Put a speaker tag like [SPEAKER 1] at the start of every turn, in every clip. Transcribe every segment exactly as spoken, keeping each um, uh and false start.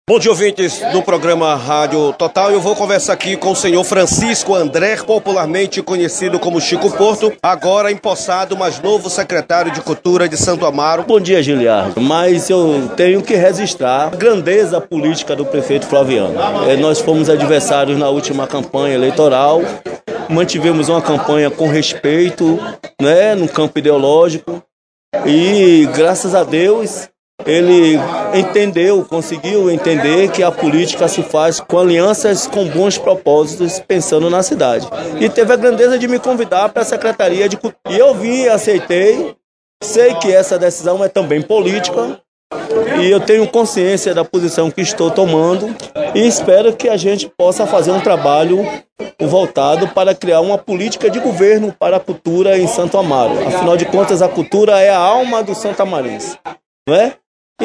[SPEAKER 1] Bom dia, ouvintes do programa Rádio Total. Eu vou conversar aqui com o senhor Francisco André, popularmente conhecido como Chico Porto, agora empossado, mas novo secretário de Cultura de Santo Amaro.
[SPEAKER 2] Bom dia, Giliardo. Mas eu tenho que registrar a grandeza política do prefeito Flaviano. É, nós fomos adversários na última campanha eleitoral, mantivemos uma campanha com respeito, né, no campo ideológico, e graças a Deus ele entendeu, conseguiu entender que a política se faz com alianças, com bons propósitos, pensando na cidade. E teve a grandeza de me convidar para a Secretaria de Cultura. E eu vim, aceitei, sei que essa decisão é também política, e eu tenho consciência da posição que estou tomando, e espero que a gente possa fazer um trabalho voltado para criar uma política de governo para a cultura em Santo Amaro. Afinal de contas, a cultura é a alma do santamarense, não é?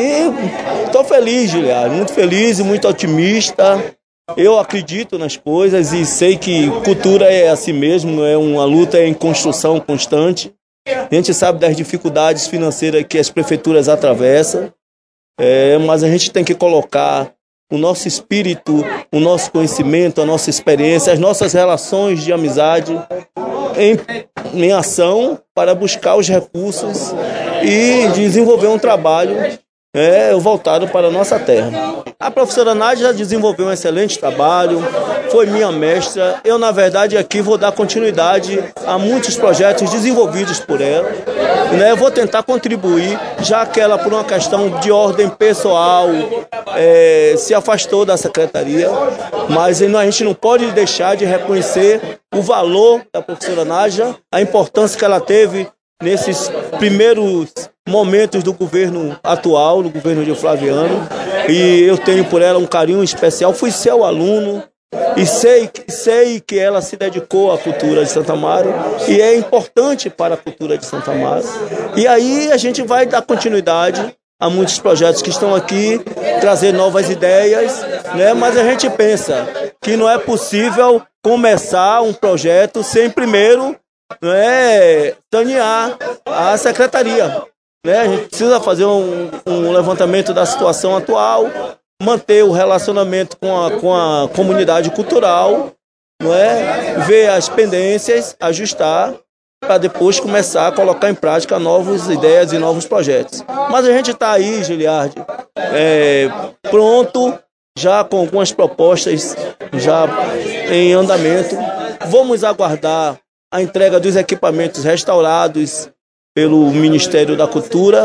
[SPEAKER 2] E estou feliz, Giliardo, muito feliz e muito otimista. Eu acredito nas coisas e sei que cultura é assim mesmo, é uma luta em construção constante. A gente sabe das dificuldades financeiras que as prefeituras atravessam, é, mas a gente tem que colocar o nosso espírito, o nosso conhecimento, a nossa experiência, as nossas relações de amizade em, em ação para buscar os recursos e desenvolver um trabalho É, voltado para a nossa terra. A professora Nádia já desenvolveu um excelente trabalho, foi minha mestra. Eu, na verdade, aqui vou dar continuidade a muitos projetos desenvolvidos por ela. Né? Vou tentar contribuir, já que ela, por uma questão de ordem pessoal, é, se afastou da secretaria, mas a gente não pode deixar de reconhecer o valor da professora Nádia, a importância que ela teve nesses primeiros momentos do governo atual, do governo de Flaviano, e eu tenho por ela um carinho especial. Fui seu aluno e sei, sei que ela se dedicou à cultura de Santo Amaro e é importante para a cultura de Santo Amaro. E aí a gente vai dar continuidade a muitos projetos que estão aqui, trazer novas ideias, né? Mas a gente pensa que não é possível começar um projeto sem primeiro, não é, sanear a secretaria. Né? A gente precisa fazer um, um levantamento da situação atual, manter o relacionamento com a, com a comunidade cultural, não é? Ver as pendências, ajustar, para depois começar a colocar em prática novas ideias e novos projetos. Mas a gente está aí, Giliardi, é, pronto, já com algumas propostas já em andamento. Vamos aguardar a entrega dos equipamentos restaurados pelo Ministério da Cultura,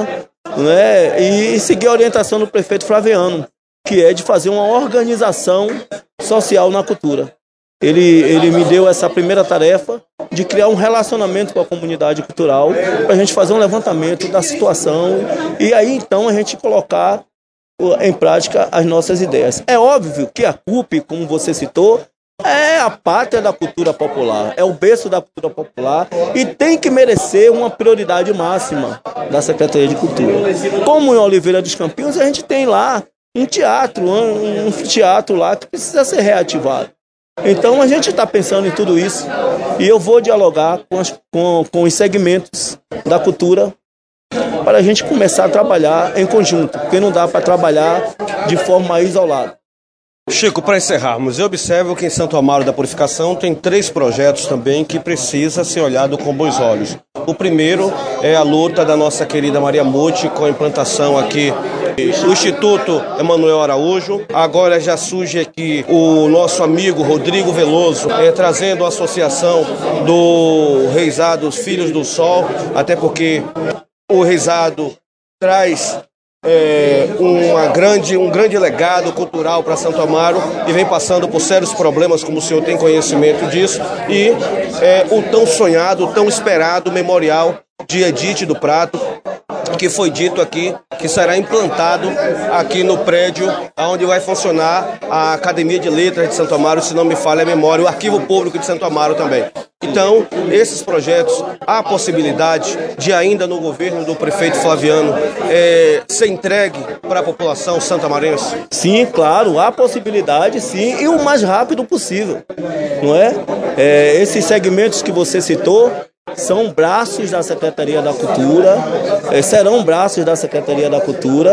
[SPEAKER 2] né, e seguir a orientação do prefeito Flaviano, que é de fazer uma organização social na cultura. Ele, ele me deu essa primeira tarefa de criar um relacionamento com a comunidade cultural, para a gente fazer um levantamento da situação e aí então a gente colocar em prática as nossas ideias. É óbvio que a C U P, como você citou, é a pátria da cultura popular, é o berço da cultura popular e tem que merecer uma prioridade máxima da Secretaria de Cultura. Como em Oliveira dos Campinhos, a gente tem lá um teatro, um, um teatro lá que precisa ser reativado. Então a gente está pensando em tudo isso e eu vou dialogar com, as, com, com os segmentos da cultura para a gente começar a trabalhar em conjunto, porque não dá para trabalhar de forma isolada.
[SPEAKER 1] Chico, para encerrarmos, eu observo que em Santo Amaro da Purificação tem três projetos também que precisa ser olhado com bons olhos. O primeiro é a luta da nossa querida Maria Muti com a implantação aqui do Instituto Emanuel Araújo. Agora já surge aqui o nosso amigo Rodrigo Veloso, é, trazendo a associação do Reisado Filhos do Sol, até porque o Reisado traz É, uma grande, um grande legado cultural para Santo Amaro e vem passando por sérios problemas, como o senhor tem conhecimento disso, e é, o tão sonhado, o tão esperado memorial de Edith do Prato, que foi dito aqui, que será implantado aqui no prédio onde vai funcionar a Academia de Letras de Santo Amaro, se não me falha a memória, o Arquivo Público de Santo Amaro também. Então, esses projetos, há a possibilidade de ainda no governo do prefeito Flaviano é, ser entregue para a população santamarense?
[SPEAKER 2] Sim, claro, há possibilidade, sim, e o mais rápido possível, não é? é esses segmentos que você citou são braços da Secretaria da Cultura, serão braços da Secretaria da Cultura,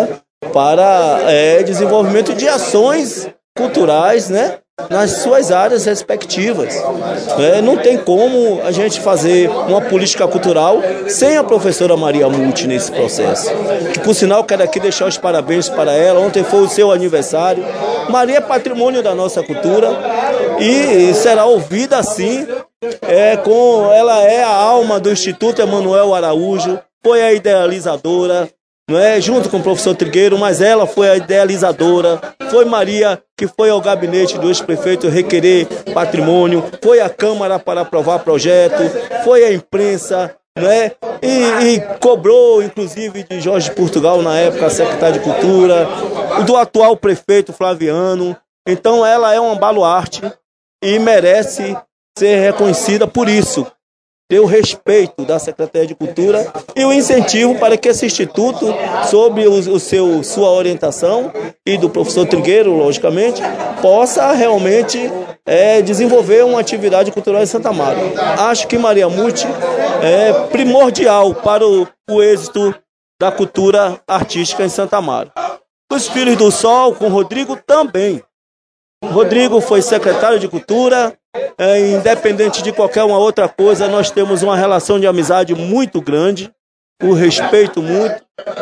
[SPEAKER 2] para é, desenvolvimento de ações culturais, né, nas suas áreas respectivas. É, não tem como a gente fazer uma política cultural sem a professora Maria Muti nesse processo. Que, por sinal, quero aqui deixar os parabéns para ela. Ontem foi o seu aniversário. Maria é patrimônio da nossa cultura e será ouvida assim. É, com, ela é a alma do Instituto Emanuel Araújo, foi a idealizadora, não é? Junto com o professor Trigueiro, mas ela foi a idealizadora, foi Maria que foi ao gabinete do ex-prefeito requerer patrimônio, foi à Câmara para aprovar projeto, foi à imprensa, não é? E, e cobrou, inclusive, de Jorge Portugal, na época, secretário de Cultura, do atual prefeito Flaviano. Então ela é um baluarte e merece ser reconhecida por isso, ter o respeito da Secretaria de Cultura e o incentivo para que esse instituto, sob o, o seu, sua orientação e do professor Trigueiro, logicamente, possa realmente é, desenvolver uma atividade cultural em Santo Amaro. Acho que Maria Muti é primordial para o, o êxito da cultura artística em Santo Amaro. Os Filhos do Sol, com Rodrigo, também. Rodrigo foi secretário de Cultura, é, independente de qualquer uma outra coisa, nós temos uma relação de amizade muito grande, o respeito muito,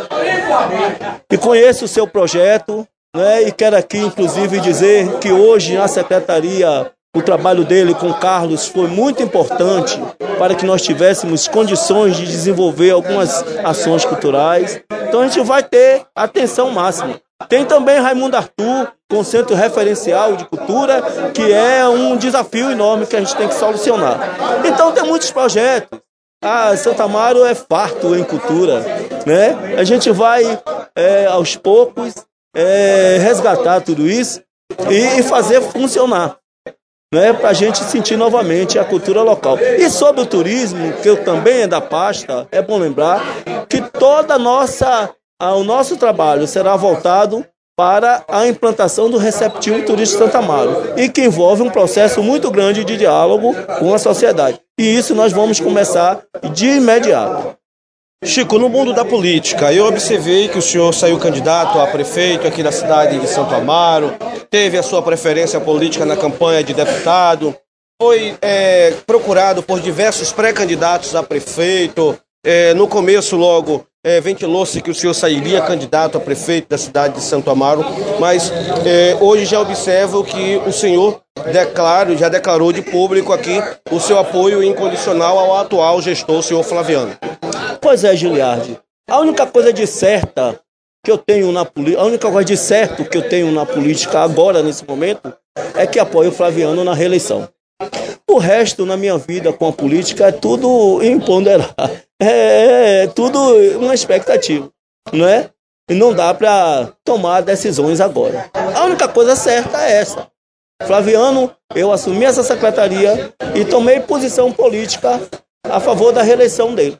[SPEAKER 2] e conheço o seu projeto, né, e quero aqui, inclusive, dizer que hoje na secretaria, o trabalho dele com Carlos foi muito importante para que nós tivéssemos condições de desenvolver algumas ações culturais. Então a gente vai ter atenção máxima. Tem também Raimundo Arthur, com Centro Referencial de Cultura, que é um desafio enorme que a gente tem que solucionar. Então tem muitos projetos. Ah, Santo Amaro é farto em cultura, né? A gente vai, é, aos poucos, é, resgatar tudo isso e fazer funcionar, né, para a gente sentir novamente a cultura local. E sobre o turismo, que eu também é da pasta, é bom lembrar que toda a nossa, a, o nosso trabalho será voltado para a implantação do receptivo turístico Santo Amaro, e que envolve um processo muito grande de diálogo com a sociedade. E isso nós vamos começar de imediato.
[SPEAKER 1] Chico, no mundo da política, eu observei que o senhor saiu candidato a prefeito aqui da cidade de Santo Amaro, teve a sua preferência política na campanha de deputado, foi é, procurado por diversos pré-candidatos a prefeito. É, no começo, logo, é, ventilou-se que o senhor sairia candidato a prefeito da cidade de Santo Amaro, mas é, hoje já observo que o senhor declara, já declarou de público aqui o seu apoio incondicional ao atual gestor, o senhor Flaviano.
[SPEAKER 2] Pois é, Giliardi. A única coisa de certa que eu tenho na política, a única coisa de certo que eu tenho na política agora, nesse momento, é que apoio o Flaviano na reeleição. O resto, na minha vida com a política, é tudo imponderável. É, é tudo uma expectativa, não é? E não dá para tomar decisões agora. A única coisa certa é essa. Flaviano, eu assumi essa secretaria e tomei posição política a favor da reeleição dele.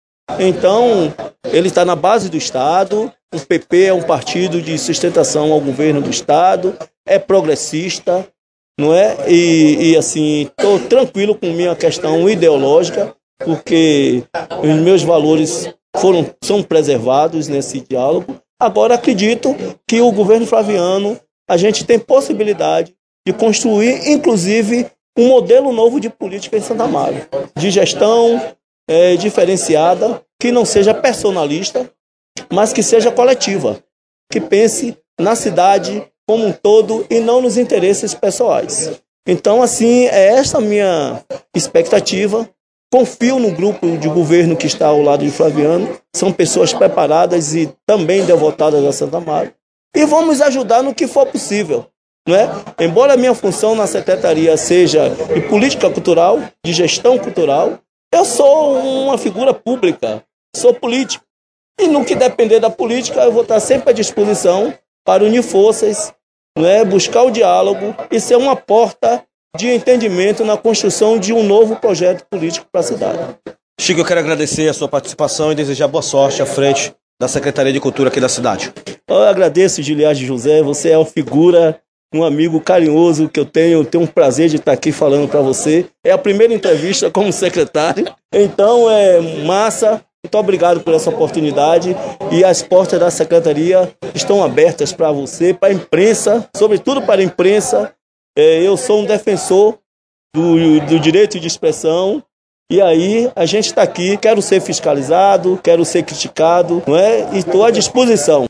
[SPEAKER 2] Então, ele está na base do Estado, o P P é um partido de sustentação ao governo do Estado, é progressista, não é? E, e assim, estou tranquilo com minha questão ideológica, porque os meus valores foram, são preservados nesse diálogo. Agora, acredito que o governo Flaviano, a gente tem possibilidade de construir, inclusive, um modelo novo de política em Santo Amaro, de gestão é, diferenciada, que não seja personalista, mas que seja coletiva, que pense na cidade como um todo e não nos interesses pessoais. Então, assim, é essa a minha expectativa. Confio no grupo de governo que está ao lado de Flaviano, são pessoas preparadas e também devotadas a Santo Amaro, e vamos ajudar no que for possível. Não é? Embora a minha função na secretaria seja de política cultural, de gestão cultural, eu sou uma figura pública, sou político. E no que depender da política, eu vou estar sempre à disposição para unir forças, não é? Buscar o diálogo e ser uma porta de entendimento na construção de um novo projeto político para a cidade.
[SPEAKER 1] Chico, eu quero agradecer a sua participação e desejar boa sorte à frente da Secretaria de Cultura aqui da cidade.
[SPEAKER 2] Eu agradeço, Giliardi José, você é uma figura, um amigo carinhoso que eu tenho, tenho um prazer de estar aqui falando para você. É a primeira entrevista como secretário, então é massa, Muito obrigado por essa oportunidade e as portas da Secretaria estão abertas para você, para a imprensa, sobretudo para a imprensa. Eu sou um defensor do, do direito de expressão. E aí, a gente está aqui, quero ser fiscalizado, quero ser criticado, não é? E estou à disposição.